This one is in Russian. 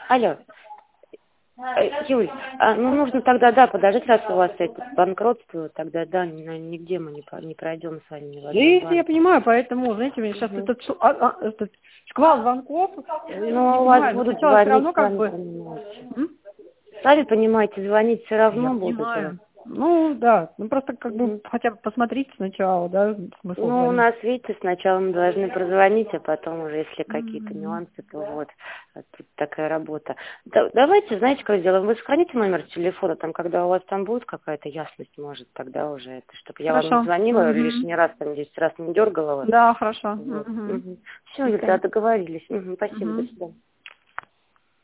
Алло. Юль, ну нужно тогда, да, подождать, раз у вас это банкротство, тогда, да, нигде мы не пройдем с вами ни в Да, одном если я банке. понимаю, поэтому, знаете, мне сейчас этот шквал звонков, я Но не у вас понимаю, но будут сначала все равно звонить, как сами бы... понимаете. М? Сами понимаете, звонить все Я равно будут у вас. понимаю. Ну, да, ну просто как бы Мгм. хотя бы посмотрите сначала, да, смысл Ну, у звонить. нас, видите, сначала мы должны прозвонить, а потом уже, если какие-то М. нюансы, то вот, тут такая работа. Давайте, знаете, как сделаем? Вы сохраните номер телефона, там, когда у вас там будет какая-то ясность, может, тогда уже это, чтобы я вам не Хорошо. звонила Мгм. лишний раз, там, 10 раз не дергала вас. Да, хорошо. Вот. Все, Все, Юля, договорились. Спасибо, до Мгм. свидания.